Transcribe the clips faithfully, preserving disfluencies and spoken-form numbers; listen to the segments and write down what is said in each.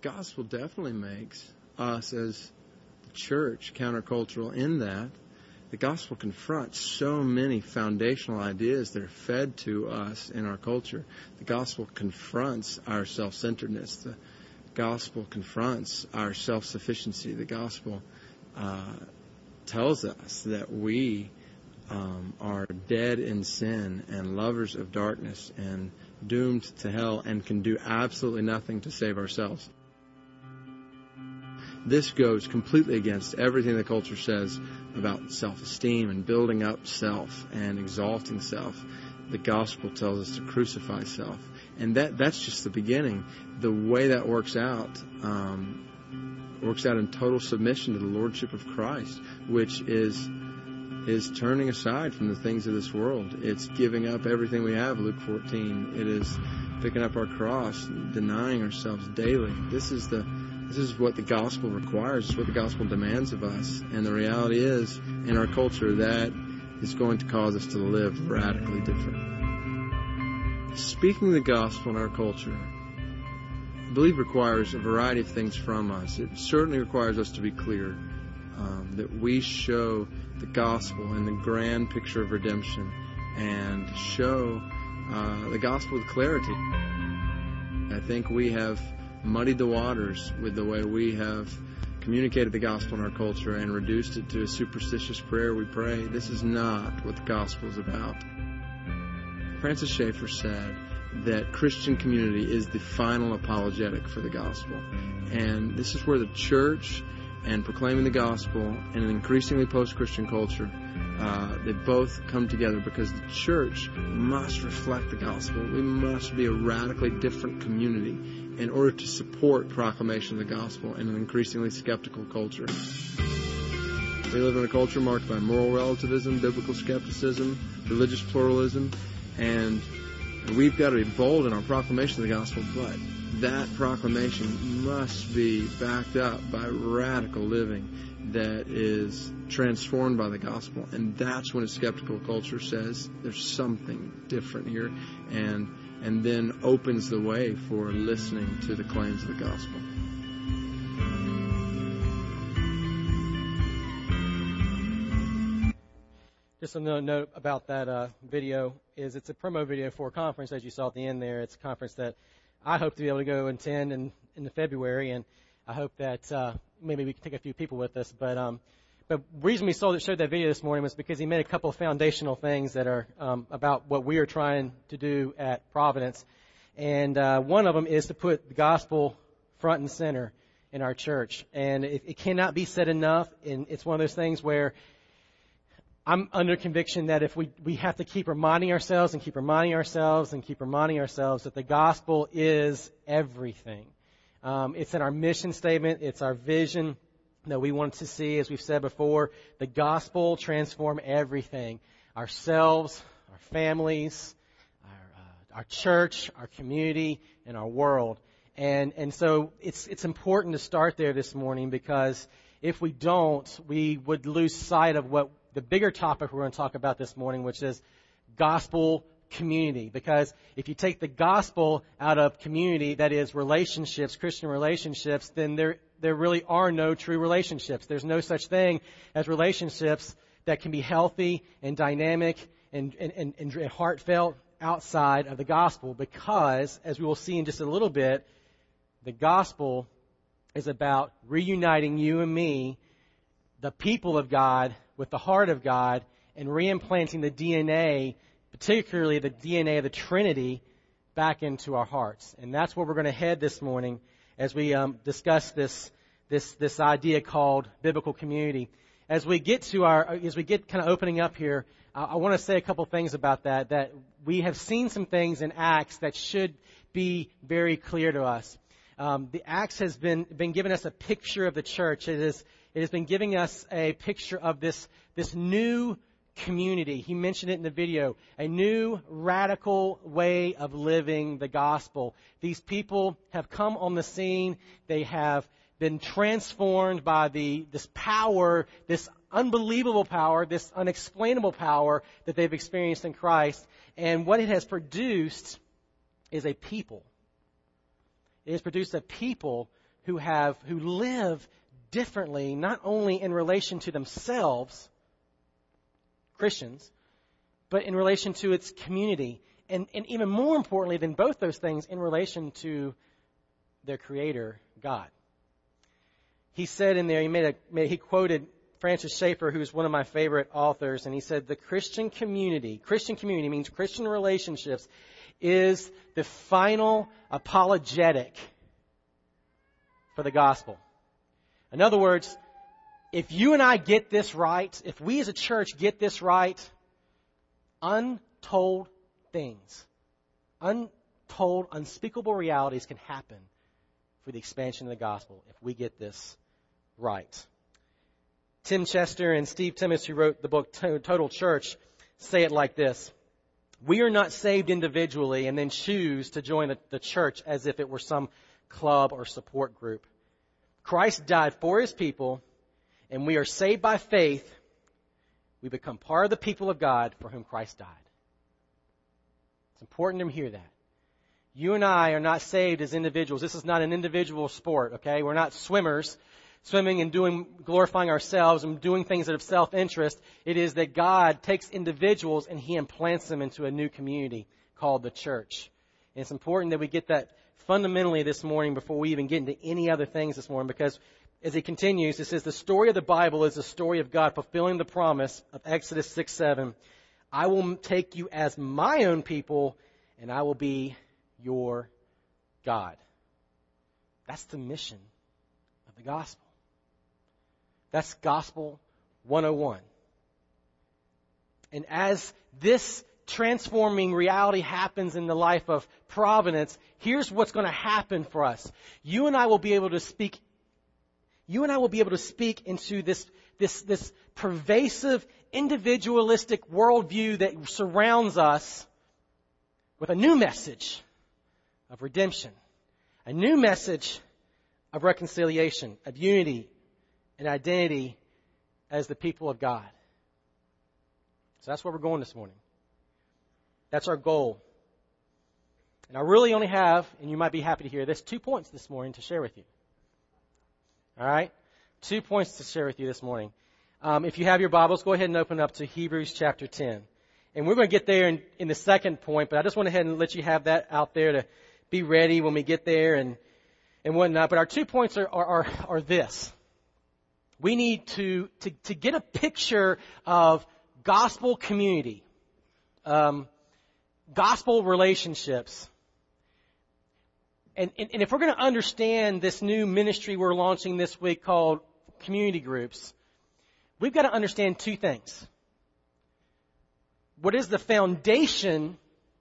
gospel definitely makes us as the church countercultural in that the gospel confronts so many foundational ideas that are fed to us in our culture. The gospel confronts our self-centeredness. The gospel confronts our self-sufficiency. The gospel uh, tells us that we um, are dead in sin and lovers of darkness and doomed to hell and can do absolutely nothing to save ourselves. This goes completely against everything the culture says about self-esteem and building up self and exalting self. The gospel tells us to crucify self. And that that's just the beginning. The way that works out um, works out in total submission to the lordship of Christ, which is is turning aside from the things of this world. It's giving up everything we have, Luke fourteen. It is picking up our cross, denying ourselves daily. This is the This is what the gospel requires. It's what the gospel demands of us. And the reality is, in our culture, that is going to cause us to live radically different. Speaking the gospel in our culture, I believe, requires a variety of things from us. It certainly requires us to be clear, um, that we show the gospel in the grand picture of redemption and show uh, the gospel with clarity. I think we have muddied the waters with the way we have communicated the gospel in our culture and reduced it to a superstitious prayer we pray. This is not what the gospel is about. Francis Schaeffer said that Christian community is the final apologetic for the gospel. And this is where the church and proclaiming the gospel in an increasingly post-Christian culture, uh, they both come together because the church must reflect the gospel. We must be a radically different community in order to support proclamation of the gospel in an increasingly skeptical culture. We live in a culture marked by moral relativism, biblical skepticism, religious pluralism, and we've got to be bold in our proclamation of the gospel, but that proclamation must be backed up by radical living that is transformed by the gospel. And that's when a skeptical culture says there's something different here, and and then opens the way for listening to the claims of the gospel. Just a note about that uh, video is it's a promo video for a conference, as you saw at the end there. It's a conference that I hope to be able to go attend in, in February, and I hope that uh, maybe we can take a few people with us. But um, but the reason we saw that, showed that video this morning was because he made a couple of foundational things that are um, about what we are trying to do at Providence. And uh, one of them is to put the gospel front and center in our church. And it, it cannot be said enough, and it's one of those things where I'm under conviction that if we, we have to keep reminding ourselves and keep reminding ourselves and keep reminding ourselves that the gospel is everything. Um, it's in our mission statement. It's our vision that we want to see, as we've said before. The gospel transform everything. Ourselves, our families, our, uh, our church, our community, and our world. And, and so it's, it's important to start there this morning, because if we don't, we would lose sight of what the bigger topic we're going to talk about this morning, which is gospel community. Because if you take the gospel out of community, that is relationships, Christian relationships, then there there really are no true relationships. There's no such thing as relationships that can be healthy and dynamic and, and, and, and heartfelt outside of the gospel. Because, as we will see in just a little bit, the gospel is about reuniting you and me, the people of God, with the heart of God, and reimplanting the D N A, particularly the D N A of the Trinity, back into our hearts. And that's where we're going to head this morning as we um, discuss this this this idea called biblical community. As we get to our, as we get kind of opening up here, I, I want to say a couple things about that. That we have seen some things in Acts that should be very clear to us. Um, the Acts has been been giving us a picture of the church. It is. It has been giving us a picture of this, this new community. He mentioned it in the video. A new radical way of living the gospel. These people have come on the scene. They have been transformed by the, this power, this unbelievable power, this unexplainable power that they've experienced in Christ. And what it has produced is a people. It has produced a people who have who live differently, not only in relation to themselves, Christians, but in relation to its community. And, and even more importantly than both those things, in relation to their Creator, God. He said in there, he made a, he quoted Francis Schaeffer, who's one of my favorite authors, and he said, the Christian community, Christian community means Christian relationships, is the final apologetic for the gospel. In other words, if you and I get this right, if we as a church get this right, untold things, untold, unspeakable realities can happen for the expansion of the gospel if we get this right. Tim Chester and Steve Timmis, who wrote the book Total Church, say it like this. We are not saved individually and then choose to join the, the church as if it were some club or support group. Christ died for His people, and we are saved by faith. We become part of the people of God for whom Christ died. It's important to hear that. You and I are not saved as individuals. This is not an individual sport, okay? We're not swimmers swimming and doing, glorifying ourselves and doing things out of self-interest. It is that God takes individuals and He implants them into a new community called the church. And it's important that we get that fundamentally this morning before we even get into any other things this morning, because as he continues, it says, the story of the Bible is the story of God fulfilling the promise of Exodus six seven. I will take you as my own people, and I will be your God. That's the mission of the gospel. That's Gospel one oh one. And as this transforming reality happens in the life of Providence, here's what's going to happen for us. You and I will be able to speak, you and I will be able to speak into this, this, this pervasive, individualistic worldview that surrounds us with a new message of redemption, a new message of reconciliation, of unity and identity as the people of God. So that's where we're going this morning. That's our goal. And I really only have, and you might be happy to hear this, two points this morning to share with you. All right? Two points to share with you this morning. Um, if you have your Bibles, go ahead and open up to Hebrews chapter ten. And we're going to get there in, in the second point, but I just went ahead and let you have that out there to be ready when we get there and, and whatnot. But our two points are, are, are, are this. We need to, to, to get a picture of gospel community, um, gospel relationships. And, and, and if we're going to understand this new ministry we're launching this week called community groups, we've got to understand two things. What is the foundation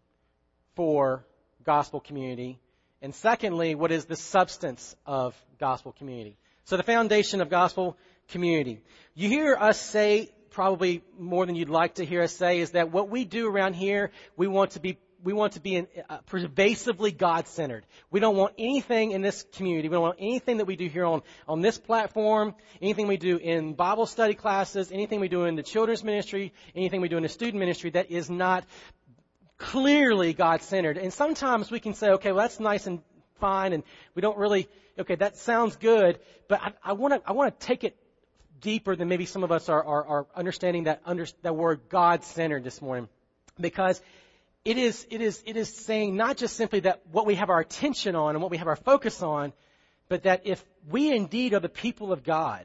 for gospel community? And secondly, what is the substance of gospel community? So the foundation of gospel community. You hear us say, probably more than you'd like to hear us say, is that what we do around here, we want to be we want to be in, uh, pervasively God-centered. We don't want anything in this community. We don't want anything that we do here on, on this platform, anything we do in Bible study classes, anything we do in the children's ministry, anything we do in the student ministry that is not clearly God-centered. And sometimes we can say, okay, well, that's nice and fine, and we don't really, okay, that sounds good, but I, I want to I want to take it deeper than maybe some of us are, are, are understanding that, under, that word God-centered this morning. Because It is, it is, it is saying not just simply that what we have our attention on and what we have our focus on, but that if we indeed are the people of God,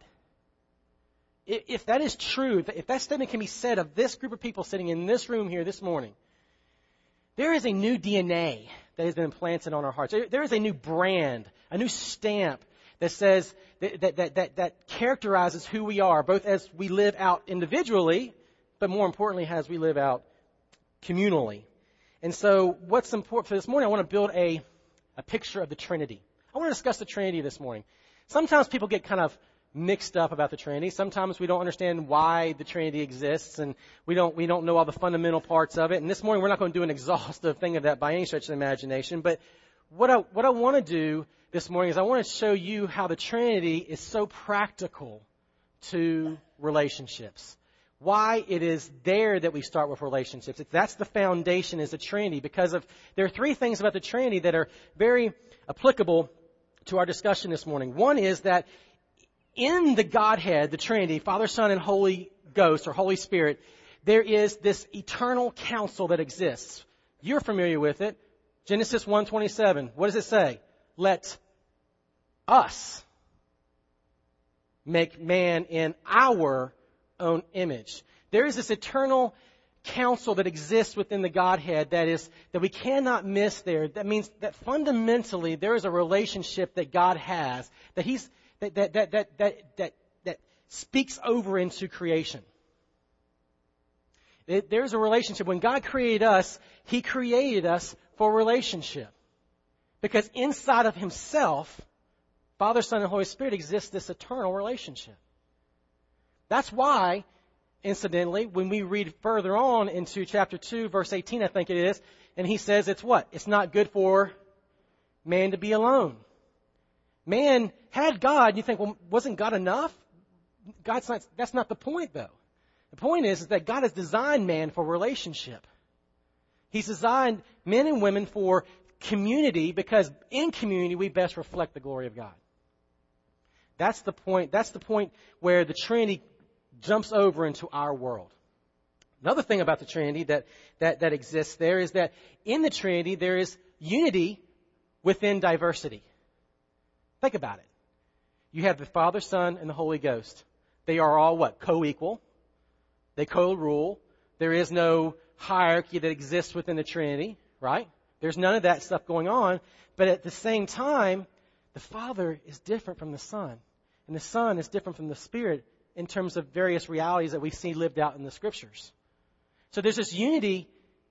if, if that is true, if that statement can be said of this group of people sitting in this room here this morning, there is a new D N A that has been implanted on our hearts. There, there is a new brand, a new stamp that says, that, that, that, that, that characterizes who we are, both as we live out individually, but more importantly, as we live out communally. And so what's important for this morning, I want to build a, a picture of the Trinity. I want to discuss the Trinity this morning. Sometimes people get kind of mixed up about the Trinity. Sometimes we don't understand why the Trinity exists, and we don't we don't know all the fundamental parts of it. And this morning we're not going to do an exhaustive thing of that by any stretch of the imagination. But what I what I want to do this morning is I want to show you how the Trinity is so practical to relationships. Why it is there that we start with relationships. It's, that's the foundation is the Trinity, because of there are three things about the Trinity that are very applicable to our discussion this morning. One is that in the Godhead, the Trinity, Father, Son, and Holy Ghost or Holy Spirit, there is this eternal counsel that exists. You're familiar with it. Genesis one twenty-seven. What does it say? Let us make man in our own image. There is this eternal counsel that exists within the Godhead that is that we cannot miss there. That means that fundamentally there is a relationship that God has that He's that that that that that that, that speaks over into creation. It, there's a relationship. When God created us, He created us for relationship. Because inside of Himself, Father, Son, and Holy Spirit exists this eternal relationship. That's why, incidentally, when we read further on into chapter two, verse eighteen, I think it is, and He says it's what? It's not good for man to be alone. Man had God, and you think, well, wasn't God enough? God's not, that's not the point, though. The point is, is that God has designed man for relationship. He's designed men and women for community because in community we best reflect the glory of God. That's the point. That's the point where the Trinity jumps over into our world. Another thing about the Trinity that, that, that exists there is that in the Trinity there is unity within diversity. Think about it. You have the Father, Son, and the Holy Ghost. They are all what? Co-equal. They co-rule. There is no hierarchy that exists within the Trinity, right? There's none of that stuff going on. But at the same time, the Father is different from the Son. And the Son is different from the Spirit in terms of various realities that we see lived out in the Scriptures. So there's this unity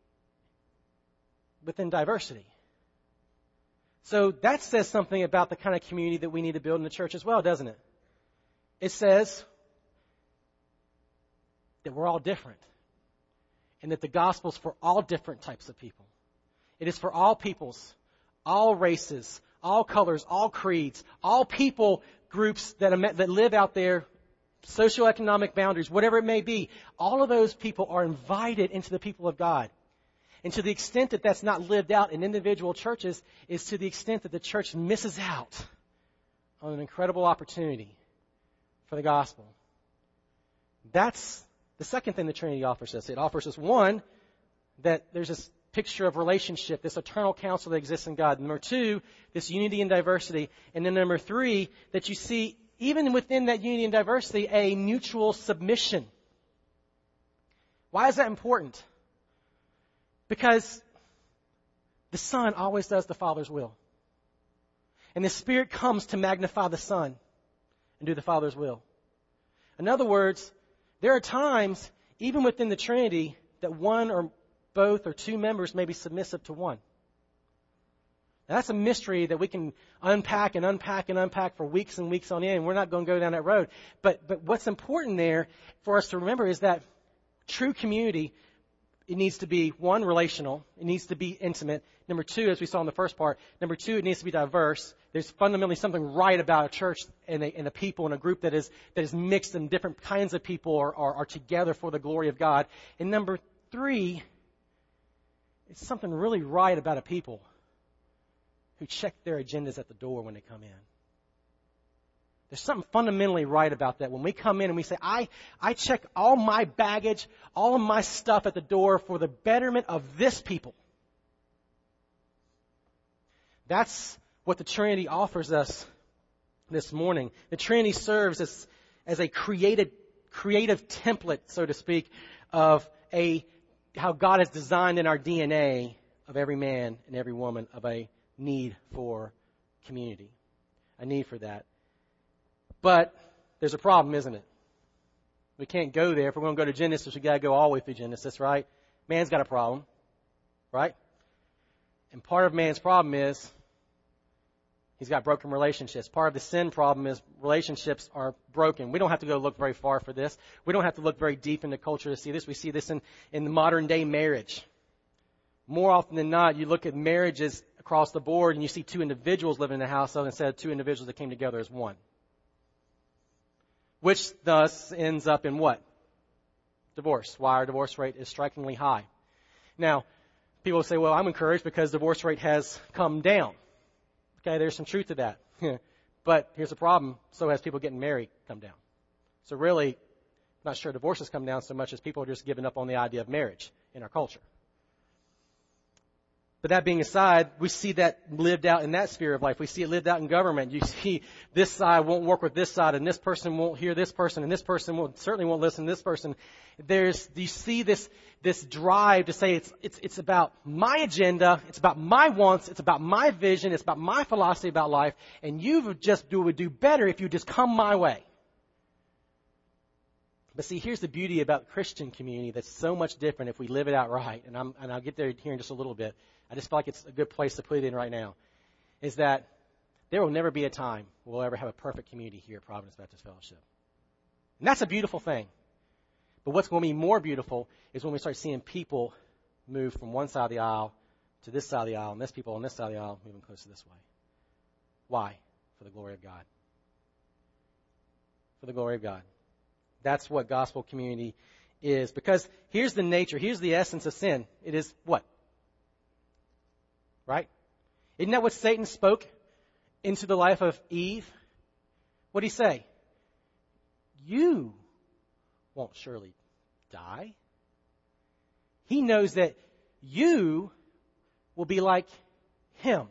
within diversity. So that says something about the kind of community that we need to build in the church as well, doesn't it? It says that we're all different and that the gospel is for all different types of people. It is for all peoples, all races, all colors, all creeds, all people groups that are, that live out there, socioeconomic boundaries, whatever it may be. All of those people are invited into the people of God. And to the extent that that's not lived out in individual churches is to the extent that the church misses out on an incredible opportunity for the gospel. That's the second thing the Trinity offers us. It offers us, one, that there's this picture of relationship, this eternal counsel that exists in God. Number two, this unity and diversity. And then number three, that you see, even within that unity and diversity, a mutual submission. Why is that important? Because the Son always does the Father's will. And the Spirit comes to magnify the Son and do the Father's will. In other words, there are times, even within the Trinity, that one or both or two members may be submissive to one. Now, that's a mystery that we can unpack and unpack and unpack for weeks and weeks on end. We're not going to go down that road. But but what's important there for us to remember is that true community, it needs to be, one, relational. It needs to be intimate. Number two, as we saw in the first part, number two, it needs to be diverse. There's fundamentally something right about a church and a, and a people and a group that is that is mixed and different kinds of people are, are, are together for the glory of God. And number three, it's something really right about a people who check their agendas at the door when they come in. There's something fundamentally right about that. When we come in and we say, I, I check all my baggage, all of my stuff at the door for the betterment of this people. That's what the Trinity offers us this morning. The Trinity serves as, as a created, creative template, so to speak, of a how God has designed in our D N A of every man and every woman of a need for community, a need for that. But there's a problem, isn't it? We can't go there. If we're going to go to Genesis, we've got to go all the way through Genesis, right? Man's got a problem, right? And part of man's problem is he's got broken relationships. Part of the sin problem is relationships are broken. We don't have to go look very far for this. We don't have to look very deep into culture to see this. We see this in, in the modern day marriage. More often than not, you look at marriages across the board and you see two individuals living in a house instead of two individuals that came together as one. Which thus ends up in what? Divorce. Why our divorce rate is strikingly high. Now, people say, well, I'm encouraged because divorce rate has come down. Okay, there's some truth to that. But here's the problem. So has people getting married come down. So really, I'm not sure divorces come down so much as people are just giving up on the idea of marriage in our culture. But that being aside, we see that lived out in that sphere of life. We see it lived out in government. You see this side won't work with this side, and this person won't hear this person, and this person won't, certainly won't listen to this person. There's, you see this, this drive to say it's, it's, it's about my agenda, it's about my wants, it's about my vision, it's about my philosophy about life, and you would just do, would do better if you just come my way. But see, here's the beauty about the Christian community that's so much different if we live it out right, and, I'm, and I'll get there here in just a little bit. I just feel like it's a good place to put it in right now, is that there will never be a time we'll ever have a perfect community here at Providence Baptist Fellowship. And that's a beautiful thing. But what's going to be more beautiful is when we start seeing people move from one side of the aisle to this side of the aisle, and this people on this side of the aisle moving closer this way. Why? For the glory of God. For the glory of God. That's what gospel community is. Because here's the nature, here's the essence of sin. It is what? Right? Isn't that what Satan spoke into the life of Eve? What did he say? You won't surely die. He knows that you will be like him.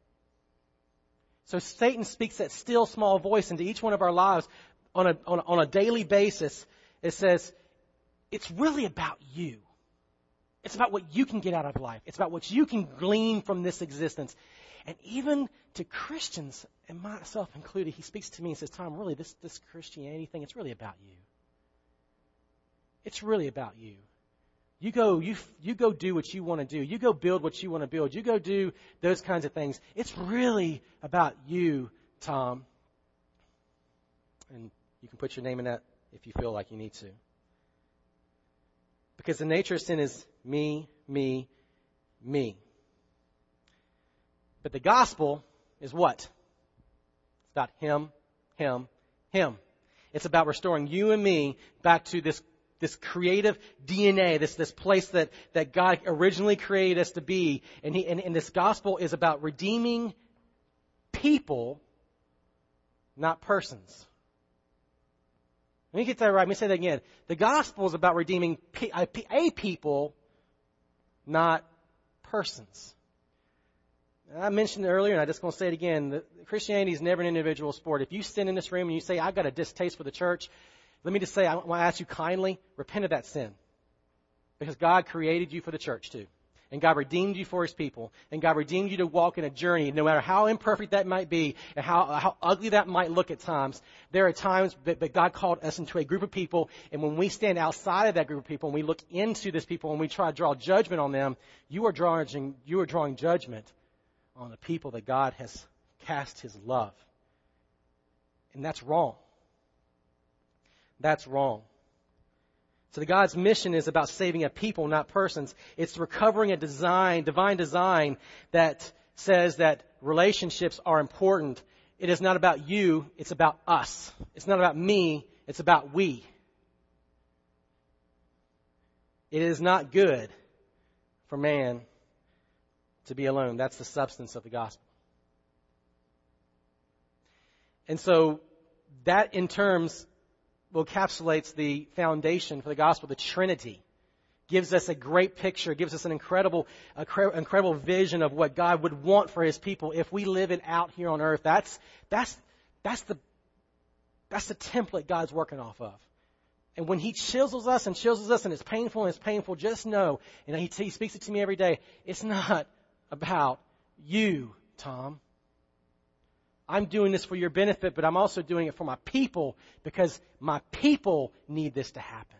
So Satan speaks that still small voice into each one of our lives on a, on a, on a daily basis. It says, it's really about you. It's about what you can get out of life. It's about what you can glean from this existence. And even to Christians, and myself included, he speaks to me and says, Tom, really, this, this Christianity thing, it's really about you. It's really about you. You go, you, you go do what you want to do. You go build what you want to build. You go do those kinds of things. It's really about you, Tom. And you can put your name in that if you feel like you need to. Because the nature of sin is me, me, me. But the gospel is what? It's about him, him, him. It's about restoring you and me back to this, this creative D N A, this, this place that, that God originally created us to be. And, he, and, and this gospel is about redeeming people, not persons. Let me get that right. Let me say that again. The gospel is about redeeming a people, not persons. I mentioned it earlier, and I'm just going to say it again. That Christianity is never an individual sport. If you stand in this room and you say, I've got a distaste for the church, let me just say, I want to ask you kindly, repent of that sin. Because God created you for the church too. And God redeemed you for his people. And God redeemed you to walk in a journey, no matter how imperfect that might be and how, how ugly that might look at times. There are times that, that God called us into a group of people, and when we stand outside of that group of people and we look into this people and we try to draw judgment on them, you are drawing, you are drawing judgment on the people that God has cast his love. And that's wrong. That's wrong. So the God's mission is about saving a people, not persons. It's recovering a design, divine design that says that relationships are important. It is not about you, it's about us. It's not about me, it's about we. It is not good for man to be alone. That's the substance of the gospel. And so that in terms well, encapsulates the foundation for the gospel, the Trinity. Gives us a great picture, gives us an incredible, a cre- incredible vision of what God would want for his people if we live it out here on earth. That's, that's, that's the, that's the template God's working off of. And when he chisels us and chisels us and it's painful and it's painful, just know, and he, he speaks it to me every day, it's not about you, Tom. I'm doing this for your benefit, but I'm also doing it for my people because my people need this to happen.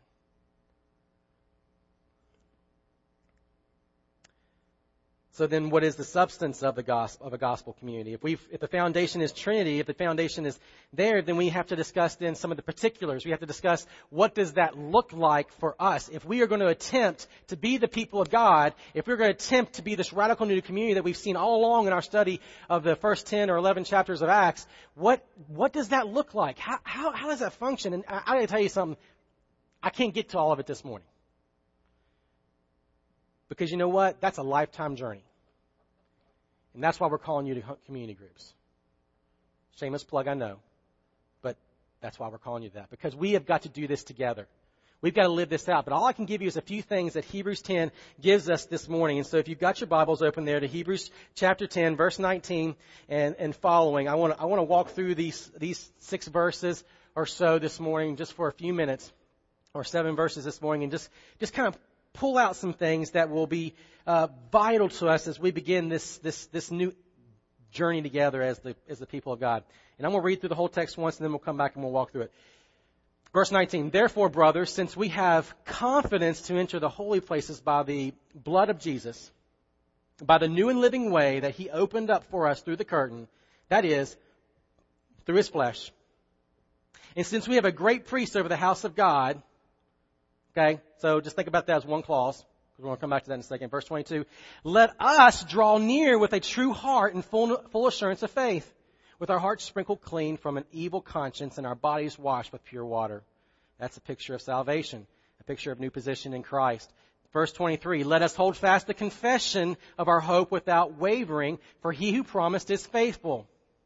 So then what is the substance of the gospel, of a gospel community? If we if the foundation is Trinity, if the foundation is there, then we have to discuss then some of the particulars. We have to discuss what does that look like for us. If we are going to attempt to be the people of God, if we're going to attempt to be this radical new community that we've seen all along in our study of the first ten or eleven chapters of Acts, what what does that look like? How how, how does that function? And I, I got to tell you something, I can't get to all of it this morning. Because you know what? That's a lifetime journey. And that's why we're calling you to community groups. Shameless plug, I know. But that's why we're calling you that. Because we have got to do this together. We've got to live this out. But all I can give you is a few things that Hebrews ten gives us this morning. And so if you've got your Bibles open there to Hebrews chapter ten, verse nineteen and, and following, I want to I want to walk through these these six verses or so this morning just for a few minutes, or seven verses this morning, and just, just kind of pull out some things that will be uh, vital to us as we begin this this this new journey together as the as the people of God. And I'm going to read through the whole text once, and then we'll come back and we'll walk through it. Verse nineteen, therefore, brothers, since we have confidence to enter the holy places by the blood of Jesus, by the new and living way that he opened up for us through the curtain, that is, through his flesh. And since we have a great priest over the house of God, okay, so just think about that as one clause. We're going to come back to that in a second. Verse twenty-two, let us draw near with a true heart and full, full assurance of faith, with our hearts sprinkled clean from an evil conscience and our bodies washed with pure water. That's a picture of salvation, a picture of new position in Christ. Verse twenty-three, let us hold fast the confession of our hope without wavering, for he who promised is faithful.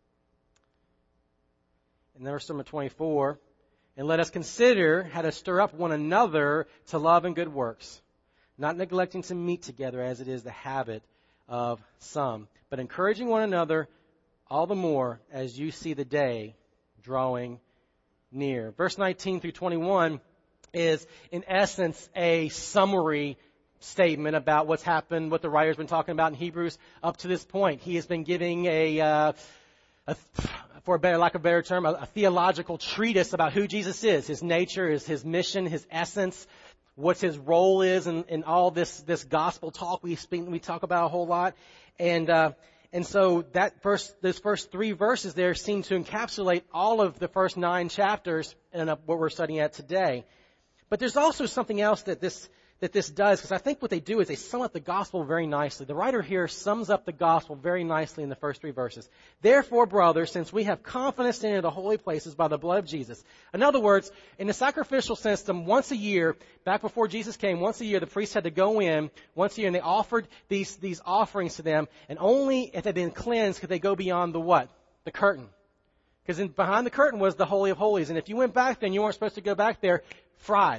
And verse number twenty-four, and let us consider how to stir up one another to love and good works, not neglecting to meet together as it is the habit of some, but encouraging one another all the more as you see the day drawing near. Verse nineteen through twenty-one is, in essence, a summary statement about what's happened, what the writer's been talking about in Hebrews up to this point. He has been giving a, uh, a for a better, lack of a better term, a, a theological treatise about who Jesus is, his nature, his, his mission, his essence, what his role is in, in all this, this gospel talk we speak, we talk about a whole lot. And, uh, And so that first, those first three verses there seem to encapsulate all of the first nine chapters in what we're studying at today. But there's also something else that this that this does, because I think what they do is they sum up the gospel very nicely. The writer here sums up the gospel very nicely in the first three verses. Therefore, brothers, since we have confidence to enter the holy places by the blood of Jesus. In other words, in the sacrificial system, once a year, back before Jesus came, once a year, the priest had to go in once a year, and they offered these, these offerings to them, and only if they'd been cleansed could they go beyond the what? The curtain. Because behind the curtain was the Holy of Holies, and if you went back there and you weren't supposed to go back there, fried.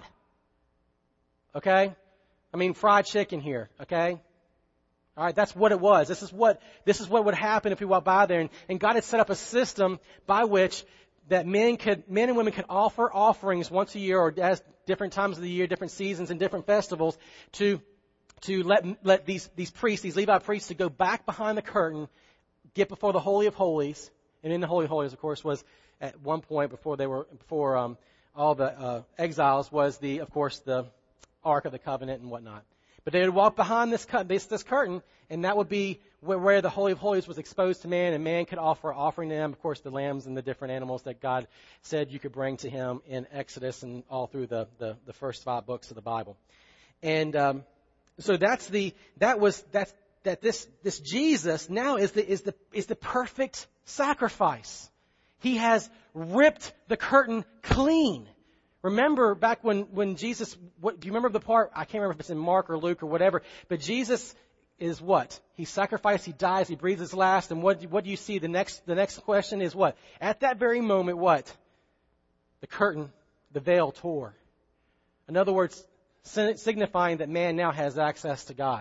Okay? I mean, fried chicken here. Okay? All right, that's what it was. This is what this is what would happen if we walked by there. And, and God had set up a system by which that men could, men and women could offer offerings once a year, or at different times of the year, different seasons, and different festivals, to to let let these these priests, these Levite priests, to go back behind the curtain, get before the Holy of Holies. And in the Holy of Holies, of course, was at one point before they were before um, all the uh, exiles was the, of course, the Ark of the Covenant and whatnot. But they would walk behind this, this this curtain, and that would be where, where the Holy of Holies was exposed to man, and man could offer offering to them, of course, the lambs and the different animals that God said you could bring to him in Exodus and all through the, the, the first five books of the Bible. And um, so that's the that was that's that this this Jesus now is the is the is the perfect sacrifice. He has ripped the curtain clean. Remember back when, when Jesus, what, do you remember the part? I can't remember if it's in Mark or Luke or whatever, but Jesus is what? He sacrificed, he dies, he breathes his last, and what, what do you see? The next, the next question is what? At that very moment, what? The curtain, the veil tore. In other words, signifying that man now has access to God.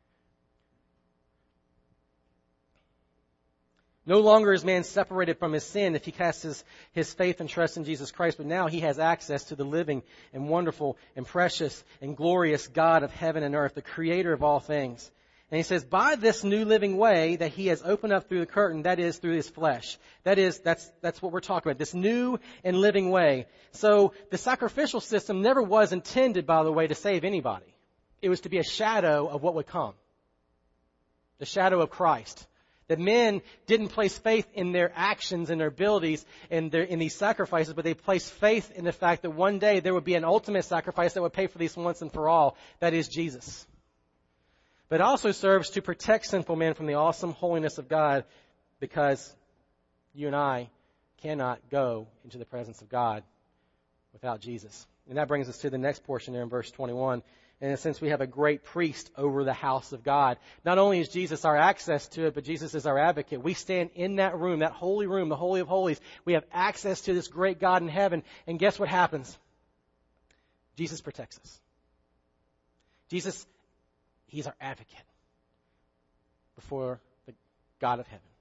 No longer is man separated from his sin if he casts his, his faith and trust in Jesus Christ, but now he has access to the living and wonderful and precious and glorious God of heaven and earth, the creator of all things. And he says, by this new living way that he has opened up through the curtain, that is through his flesh. That is, that's, that's what we're talking about, this new and living way. So the sacrificial system never was intended, by the way, to save anybody. It was to be a shadow of what would come. The shadow of Christ. That men didn't place faith in their actions and their abilities in, their, in these sacrifices, but they placed faith in the fact that one day there would be an ultimate sacrifice that would pay for these once and for all. That is Jesus. But it also serves to protect sinful men from the awesome holiness of God, because you and I cannot go into the presence of God without Jesus. And that brings us to the next portion there in verse twenty-one. In a sense, we have a great priest over the house of God. Not only is Jesus our access to it, but Jesus is our advocate. We stand in that room, that holy room, the Holy of Holies. We have access to this great God in heaven. And guess what happens? Jesus protects us. Jesus, He's our advocate before the God of heaven.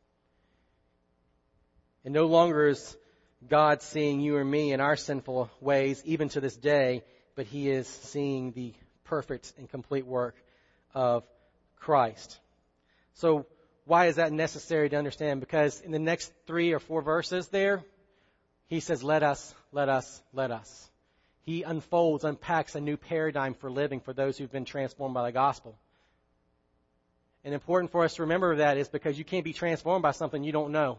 And no longer is God seeing you or me in our sinful ways, even to this day, but He is seeing the perfect and complete work of Christ. So why is that necessary to understand? Because in the next three or four verses there, He says, let us, let us, let us. He unfolds, unpacks a new paradigm for living for those who've been transformed by the gospel. And important for us to remember that is because you can't be transformed by something you don't know.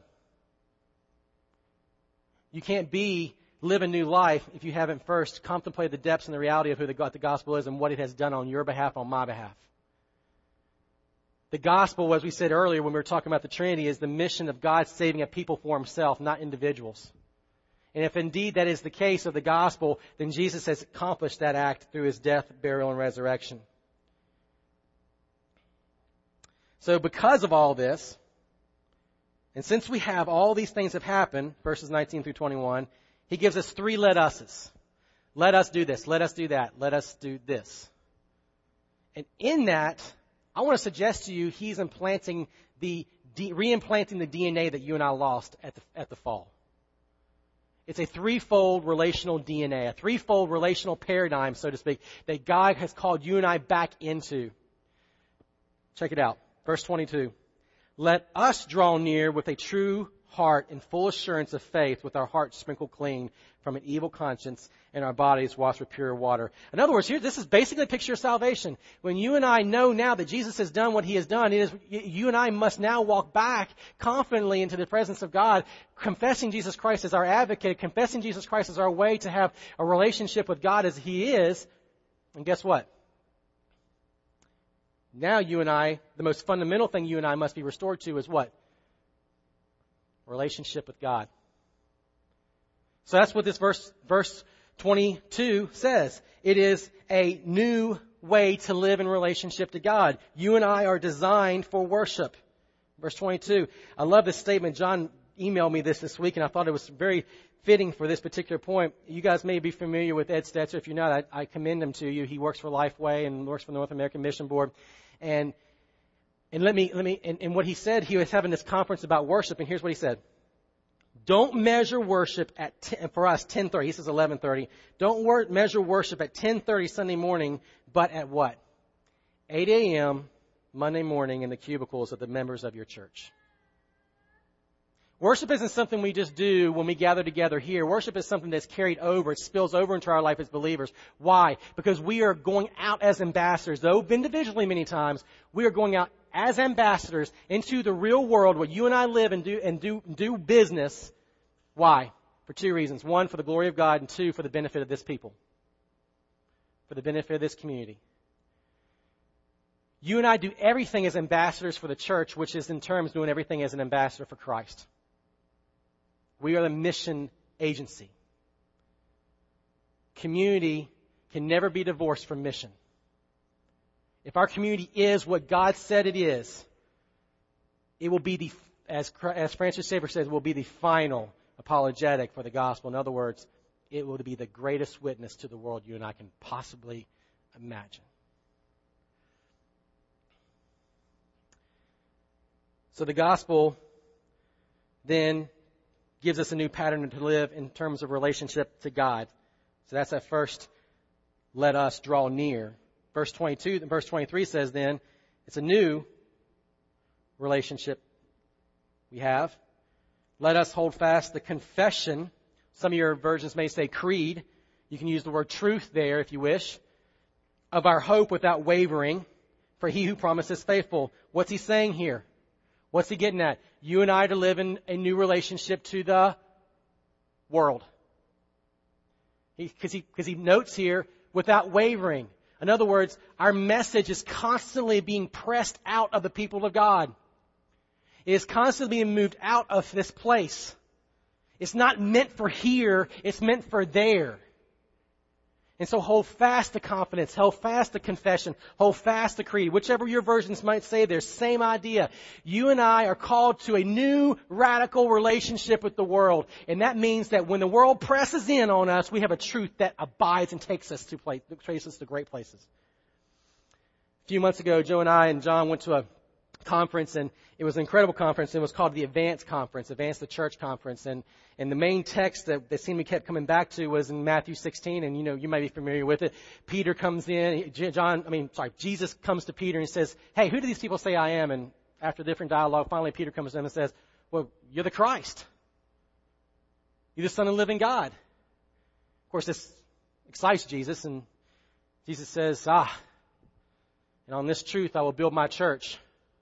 You can't be, live a new life if you haven't first contemplated the depths and the reality of who the, the gospel is and what it has done on your behalf, on my behalf. The gospel, as we said earlier when we were talking about the Trinity, is the mission of God saving a people for Himself, not individuals. And if indeed that is the case of the gospel, then Jesus has accomplished that act through His death, burial, and resurrection. So because of all this, and since we have all these things have happened, verses nineteen through twenty-one, He gives us three let uses. Let us do this. Let us do that. Let us do this. And in that, I want to suggest to you He's implanting the, de- re-implanting the D N A that you and I lost at the, at the fall. It's a threefold relational D N A, a threefold relational paradigm, so to speak, that God has called you and I back into. Check it out. Verse twenty-two. Let us draw near with a true heart in full assurance of faith, with our hearts sprinkled clean from an evil conscience and our bodies washed with pure water. In other words, here, this is basically a picture of salvation. When you and I know now that Jesus has done what He has done, it is, you and I must now walk back confidently into the presence of God, confessing Jesus Christ as our advocate, confessing Jesus Christ as our way to have a relationship with God as He is. And guess what? Now you and I, the most fundamental thing you and I must be restored to is what? Relationship with God. So that's what this verse, verse twenty-two says. It is a new way to live in relationship to God. You and I are designed for worship. Verse twenty-two. I love this statement. John emailed me this this week, and I thought it was very fitting for this particular point. You guys may be familiar with Ed Stetzer. If you're not, I, I commend him to you. He works for Lifeway and works for the North American Mission Board. And and let me let me and, and what he said, he was having this conference about worship, and here's what he said: don't measure worship at ten, for us ten thirty. He says eleven thirty. Don't wor- measure worship at ten thirty Sunday morning, but at what? eight a.m. Monday morning in the cubicles of the members of your church. Worship isn't something we just do when we gather together here. Worship is something that's carried over. It spills over into our life as believers. Why? Because we are going out as ambassadors. Though individually many times, we are going out as ambassadors into the real world where you and I live and do and do do business. Why? For two reasons. One, for the glory of God, and two, for the benefit of this people. For the benefit of this community. You and I do everything as ambassadors for the church, which is in terms doing everything as an ambassador for Christ. We are the mission agency. Community can never be divorced from mission. If our community is what God said it is, it will be the, as, as Francis Schaeffer says, will be the final apologetic for the gospel. In other words, it will be the greatest witness to the world you and I can possibly imagine. So the gospel then gives us a new pattern to live in terms of relationship to God. So that's that first, let us draw near. Verse twenty-two, verse twenty-three says then, it's a new relationship we have. Let us hold fast the confession. Some of your versions may say creed. You can use the word truth there if you wish. Of our hope without wavering, for He who promises faithful. What's He saying here? What's He getting at? You and I to live in a new relationship to the world. Because he, because he, he notes here, without wavering. In other words, our message is constantly being pressed out of the people of God. It is constantly being moved out of this place. It's not meant for here, it's meant for there. And so hold fast to confidence, hold fast to confession, hold fast to creed. Whichever your versions might say, there's same idea. You and I are called to a new radical relationship with the world. And that means that when the world presses in on us, we have a truth that abides and takes us to place, takes us to great places. A few months ago, Joe and I and John went to a conference, and it was an incredible conference. It was called the Advance Conference, Advance the Church Conference. And, and the main text that, that seemed we kept coming back to was in Matthew sixteen, and you know, you might be familiar with it. Peter comes in, John, I mean, sorry, Jesus comes to Peter and says, hey, who do these people say I am? And after different dialogue, finally Peter comes to him and says, well, you're the Christ. You're the Son of the living God. Of course, this excites Jesus, and Jesus says, ah, and on this truth I will build my church,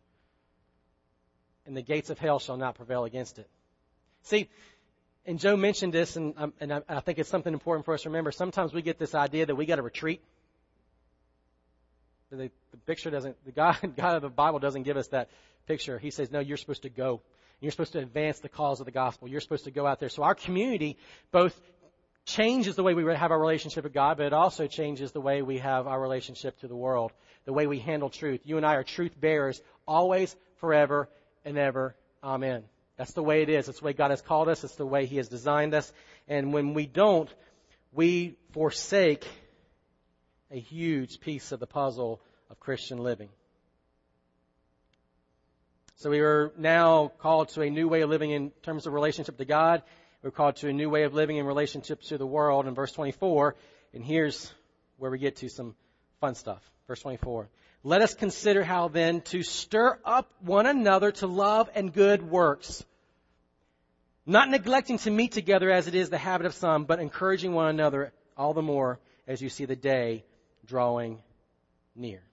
and the gates of hell shall not prevail against it. See, and Joe mentioned this, and, um, and I, I think it's something important for us to remember. Sometimes we get this idea that we got to retreat. The, the picture doesn't, the God, God of the Bible doesn't give us that picture. He says, no, you're supposed to go. You're supposed to advance the cause of the gospel. You're supposed to go out there. So our community both changes the way we have our relationship with God, but it also changes the way we have our relationship to the world, the way we handle truth. You and I are truth bearers, always, forever, and ever. Amen. That's the way it is. It's the way God has called us. It's the way He has designed us. And when we don't, we forsake a huge piece of the puzzle of Christian living. So we are now called to a new way of living in terms of relationship to God. We're called to a new way of living in relationship to the world in verse twenty-four. And here's where we get to some fun stuff. Verse twenty-four. Let us consider how then to stir up one another to love and good works, not neglecting to meet together as it is the habit of some, but encouraging one another all the more as you see the day drawing near.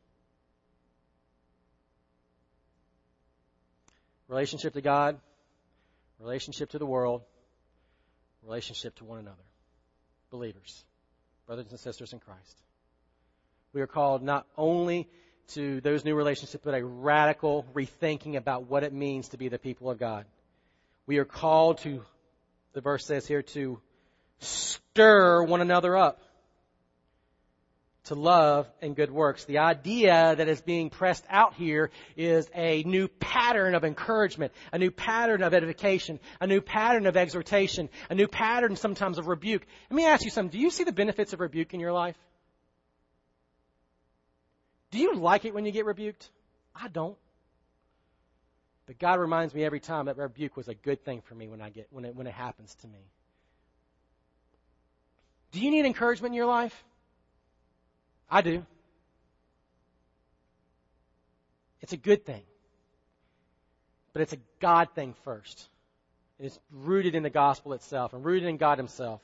Relationship to God, relationship to the world, relationship to one another. Believers, brothers and sisters in Christ. We are called not only to those new relationships, but a radical rethinking about what it means to be the people of God. We are called to, the verse says here, to stir one another up to love and good works. The idea that is being pressed out here is a new pattern of encouragement, a new pattern of edification, a new pattern of exhortation, a new pattern sometimes of rebuke. Let me ask you something. Do you see the benefits of rebuke in your life? Do you like it when you get rebuked? I don't. But God reminds me every time that rebuke was a good thing for me when I get when it when it happens to me. Do you need encouragement in your life? I do. It's a good thing. But it's a God thing first. It's rooted in the gospel itself and rooted in God Himself.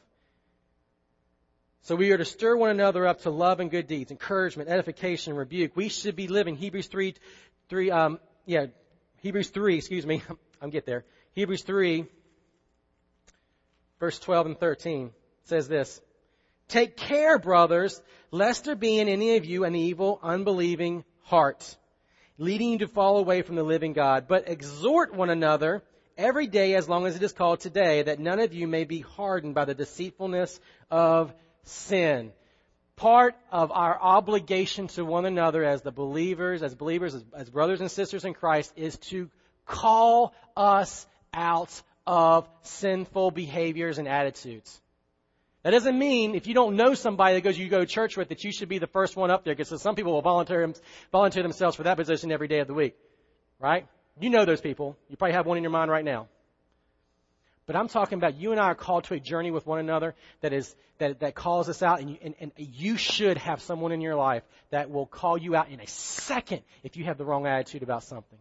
So we are to stir one another up to love and good deeds, encouragement, edification, rebuke. We should be living Hebrews three, three, um, yeah, Hebrews three, excuse me, I'll get there. Hebrews three, verse twelve and thirteen says this. Take care, brothers, lest there be in any of you an evil, unbelieving heart, leading you to fall away from the living God. But exhort one another every day as long as it is called today, that none of you may be hardened by the deceitfulness of sin. Part of our obligation to one another as the believers, as believers, as, as brothers and sisters in Christ, is to call us out of sinful behaviors and attitudes. That doesn't mean if you don't know somebody that goes you go to church with that you should be the first one up there, because some people will volunteer volunteer themselves for that position every day of the week, right? You know those people. You probably have one in your mind right now. But I'm talking about you and I are called to a journey with one another that is that that calls us out, and you, and, and you should have someone in your life that will call you out in a second if you have the wrong attitude about something,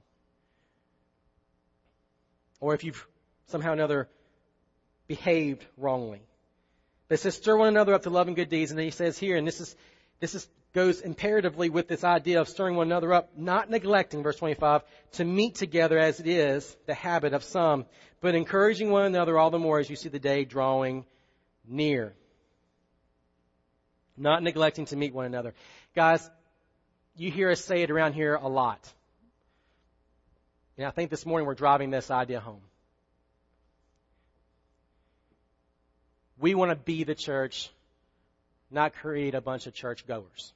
or if you've somehow or another behaved wrongly. But it says, stir one another up to love and good deeds. And then he says here, and this is this is goes imperatively with this idea of stirring one another up, not neglecting, verse twenty-five, to meet together as it is the habit of some, but encouraging one another all the more as you see the day drawing near. Not neglecting to meet one another. Guys, you hear us say it around here a lot. And I think this morning we're driving this idea home. We want to be the church, not create a bunch of church goers.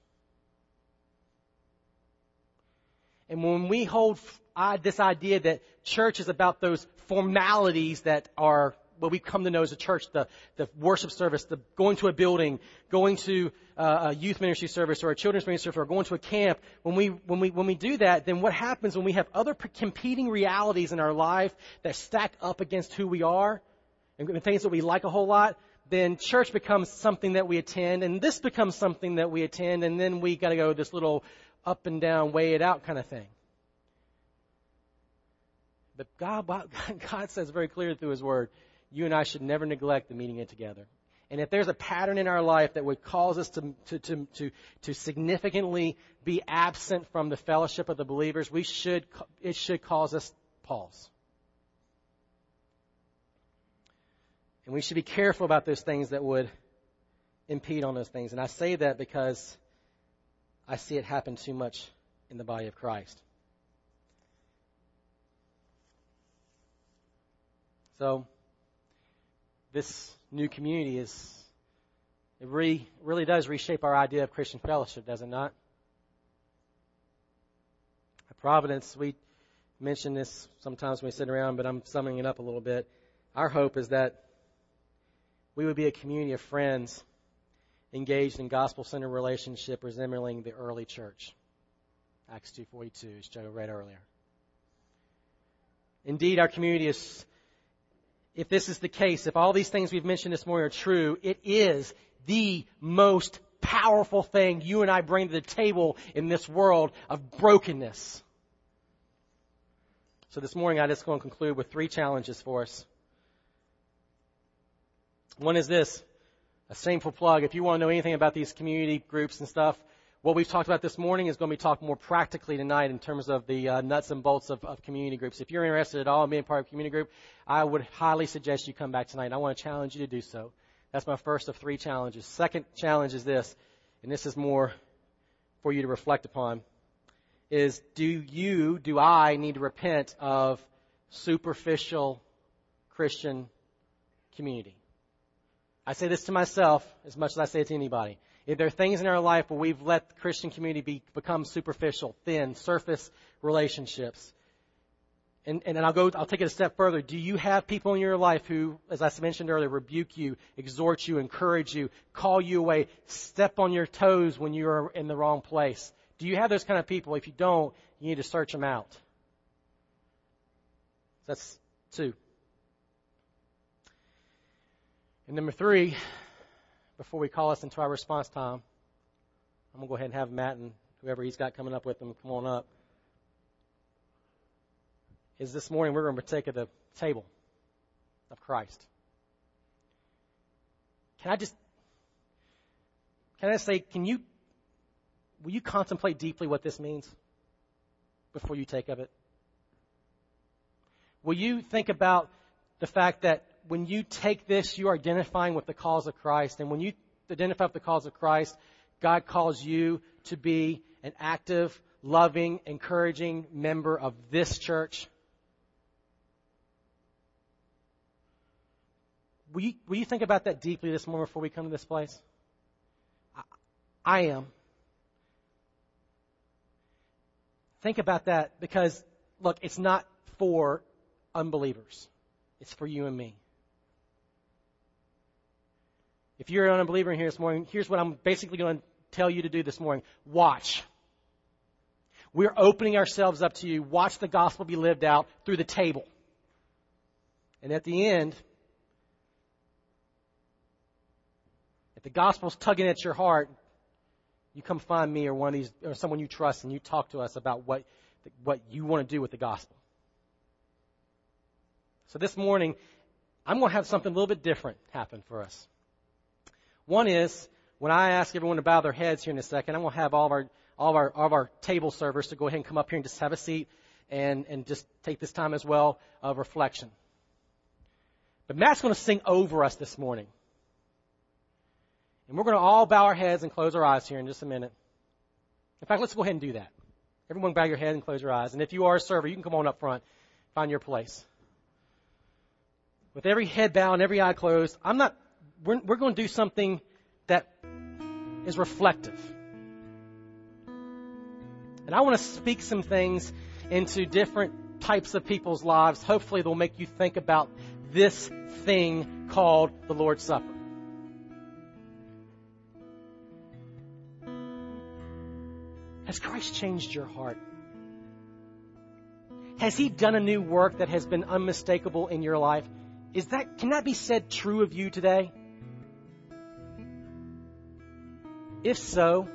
And when we hold uh, this idea that church is about those formalities that are what we come to know as a church, the, the worship service, the going to a building, going to uh, a youth ministry service or a children's ministry service or going to a camp, when we, when we, when we do that, then what happens when we have other competing realities in our life that stack up against who we are and things that we like a whole lot, then church becomes something that we attend, and this becomes something that we attend, and then we got to go this little up and down, weigh it out kind of thing. But God, God says very clearly through His Word, you and I should never neglect the meeting it together. And if there's a pattern in our life that would cause us to, to, to, to, to significantly be absent from the fellowship of the believers, we should, it should cause us pause. And we should be careful about those things that would impede on those things. And I say that because I see it happen too much in the body of Christ. So, this new community is, it really, really does reshape our idea of Christian fellowship, does it not? At Providence, we mention this sometimes when we sit around, but I'm summing it up a little bit. Our hope is that we would be a community of friends engaged in gospel-centered relationship resembling the early church. Acts two forty-two, as Joe read earlier. Indeed, our community is, if this is the case, if all these things we've mentioned this morning are true, it is the most powerful thing you and I bring to the table in this world of brokenness. So this morning, I just going to conclude with three challenges for us. One is this, a shameful plug. If you want to know anything about these community groups and stuff, what we've talked about this morning is going to be talked more practically tonight in terms of the uh, nuts and bolts of, of community groups. If you're interested at all in being part of a community group, I would highly suggest you come back tonight. I want to challenge you to do so. That's my first of three challenges. Second challenge is this, and this is more for you to reflect upon, is do you, do I need to repent of superficial Christian community? I say this to myself as much as I say it to anybody. If there are things in our life where we've let the Christian community be, become superficial, thin, surface relationships, and, and I'll go, I'll take it a step further. Do you have people in your life who, as I mentioned earlier, rebuke you, exhort you, encourage you, call you away, step on your toes when you are in the wrong place? Do you have those kind of people? If you don't, you need to search them out. That's two. And number three, before we call us into our response time, I'm going to go ahead and have Matt and whoever he's got coming up with him come on up. Is this morning we're going to partake of the table of Christ. Can I just, can I say, can you, will you contemplate deeply what this means before you take of it? Will you think about the fact that when you take this, you are identifying with the cause of Christ. And when you identify with the cause of Christ, God calls you to be an active, loving, encouraging member of this church. Will you, will you think about that deeply this morning before we come to this place? I, I am. Think about that because, look, it's not for unbelievers. It's for you and me. If you're an unbeliever in here this morning, here's what I'm basically going to tell you to do this morning. Watch. We're opening ourselves up to you. Watch the gospel be lived out through the table. And at the end, if the gospel's tugging at your heart, you come find me or one of these, or someone you trust, and you talk to us about what, what you want to do with the gospel. So this morning, I'm going to have something a little bit different happen for us. One is, when I ask everyone to bow their heads here in a second, I'm going to have all of our all of our, all of our table servers to go ahead and come up here and just have a seat and, and just take this time as well of reflection. But Matt's going to sing over us this morning. And we're going to all bow our heads and close our eyes here in just a minute. In fact, let's go ahead and do that. Everyone bow your head and close your eyes. And if you are a server, you can come on up front, find your place. With every head bowed and every eye closed, I'm not, we're, we're going to do something that is reflective. And I want to speak some things into different types of people's lives. Hopefully they'll make you think about this thing called the Lord's Supper. Has Christ changed your heart? Has He done a new work that has been unmistakable in your life? Is that, can that be said true of you today? If so,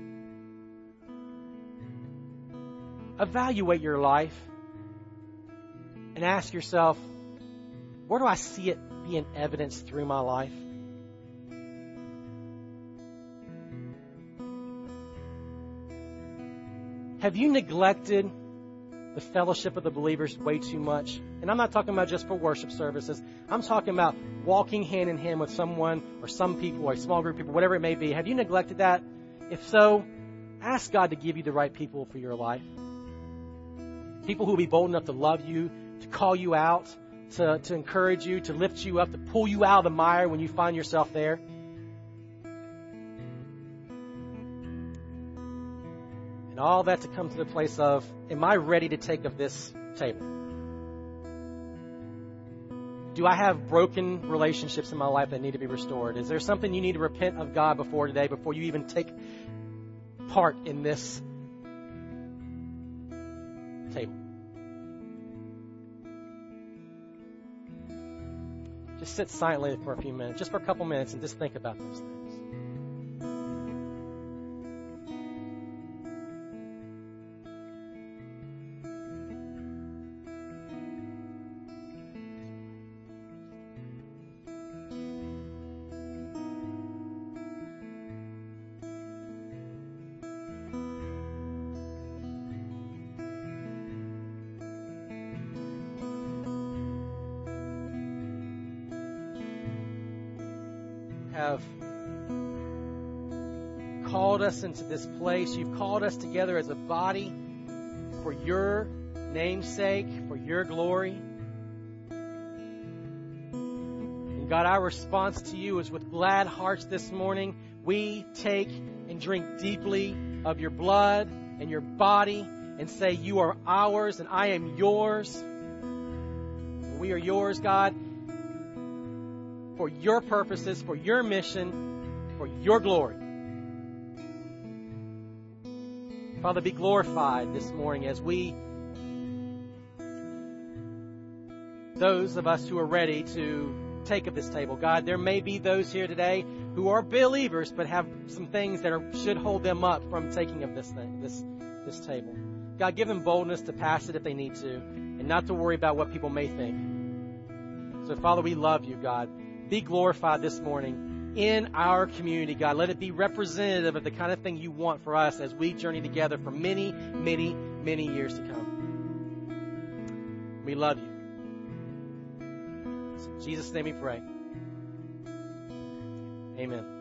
evaluate your life and ask yourself, where do I see it being evidenced through my life? Have you neglected the fellowship of the believers way too much? And I'm not talking about just for worship services. I'm talking about walking hand in hand with someone or some people or a small group of people, whatever it may be. Have you neglected that? If so, ask God to give you the right people for your life. People who will be bold enough to love you, to call you out, to, to encourage you, to lift you up, to pull you out of the mire when you find yourself there. And all that to come to the place of, am I ready to take of this table? Do I have broken relationships in my life that need to be restored? Is there something you need to repent of God before today, before you even take part in this table? Just sit silently for a few minutes, just for a couple minutes, and just think about those things. Have called us into this place. You've called us together as a body for your name's sake, for your glory. And God, our response to you is with glad hearts this morning. We take and drink deeply of your blood and your body and say, you are ours and I am yours. And we are yours, God, for your purposes, for your mission, for your glory. Father, be glorified this morning as we, those of us who are ready to take of this table. God, there may be those here today who are believers but have some things that are, should hold them up from taking of this thing, this, this table. God, give them boldness to pass it if they need to and not to worry about what people may think. So, Father, we love you, God. Be glorified this morning in our community, God. Let it be representative of the kind of thing you want for us as we journey together for many, many, many years to come. We love you. In Jesus' name we pray. Amen.